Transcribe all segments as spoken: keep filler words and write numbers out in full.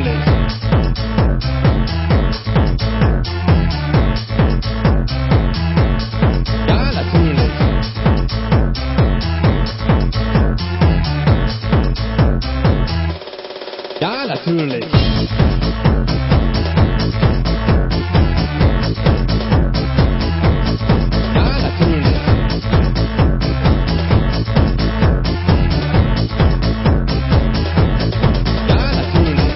natürlich. Ja, natürlich. Ja, natürlich.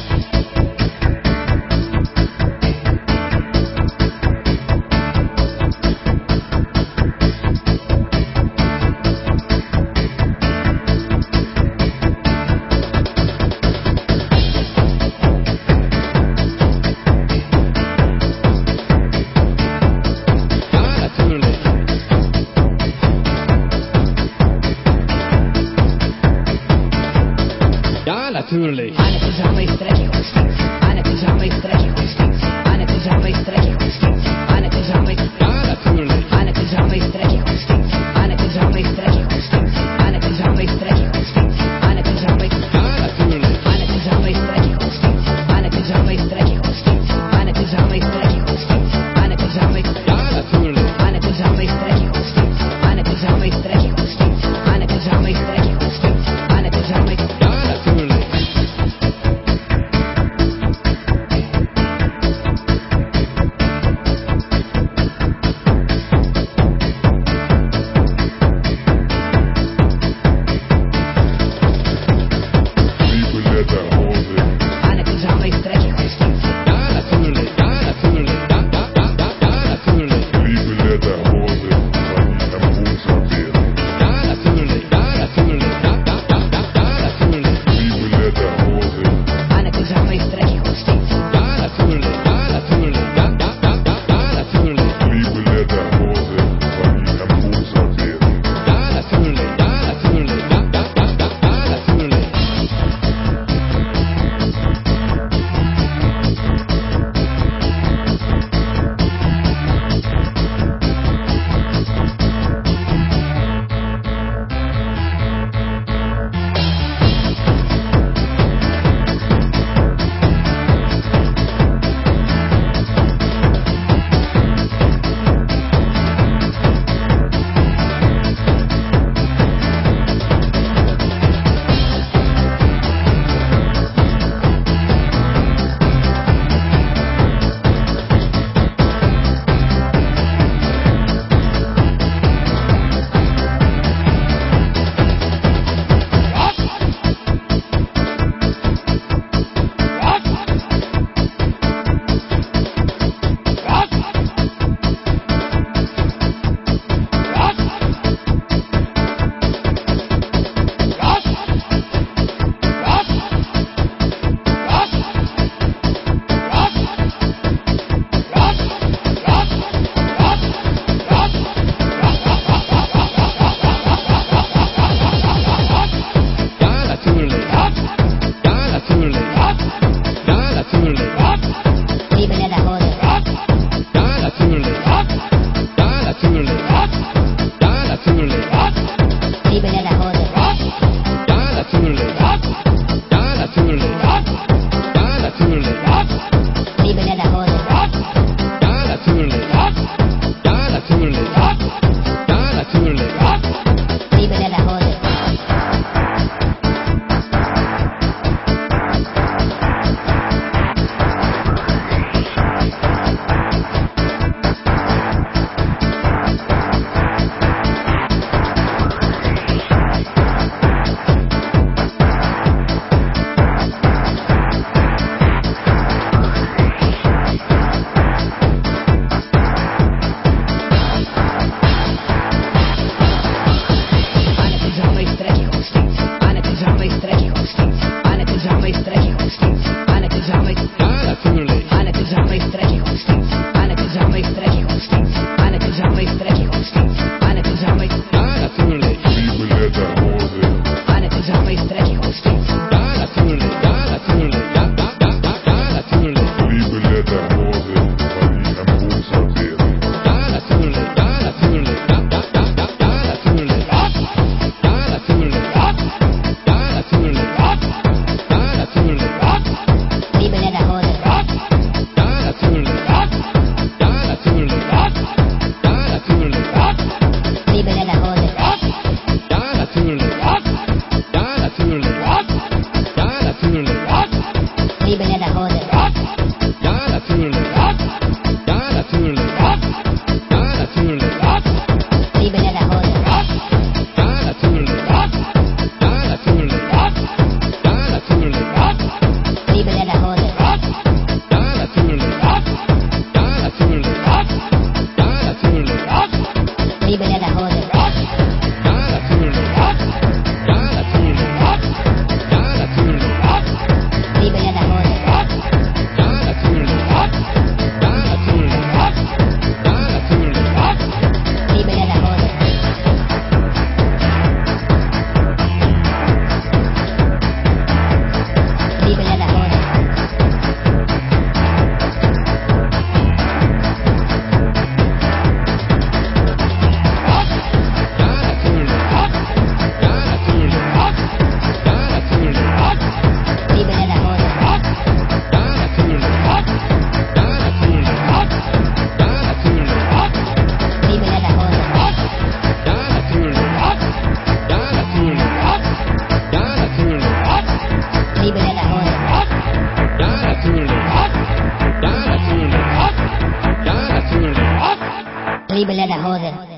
Ja, natürlich. Meine Pyjama ist dreckig und stinkt. Meine Pyjama ist dreckig und stinkt. Meine Pyjama ist dreckig und stinkt. Meine Pyjama ist Ja, natürlich. Meine Pyjama ist dreckig und stinkt. Meine Pyjama ist dreckig und stinkt. Meine Pyjama ist dreckig und stinkt. Meine Pyjama ist Ja, natürlich. Meine Pyjama ist dreckig und stinkt. Meine Pyjama ist dreckig und stinkt. Meine Pyjama ist dreckig und stinkt. Meine Pyjama ist Ja, natürlich. Meine Pyjama ist dreckig und stinkt. Meine Pyjama ist dreckig und stinkt. Meine Pyjama ist dreckig und stinkt. Meine Pyjama ist Ja, natürlich. Liebe da hoder. Ja, natürlich. Ja, natürlich. Ja, natürlich. Liebe da hoder. Ja, natürlich. Ja, natürlich. Ja, natürlich. Liebe da hoder. Ja, natürlich. Ja, natürlich. Ja, natürlich. Liebe da hoder. Ja, natürlich. Ja, natürlich. Ja, natürlich. Liebe da hoder. Ja, natürlich. Ja, natürlich. Ja, natürlich. Liebe da hoder. Liebe da hoder. Ja, natürlich. Ja, natürlich. Ja, natürlich. Liebe da hoder. Ja, natürlich. Ja, natürlich. Ja, natürlich. Liebe da hoder. Ja, natürlich. Ja, natürlich. Ja, natürlich. Liebe da hoder. Ja, natürlich. Ja, natürlich. Ja, natürlich. Liebe da hoder.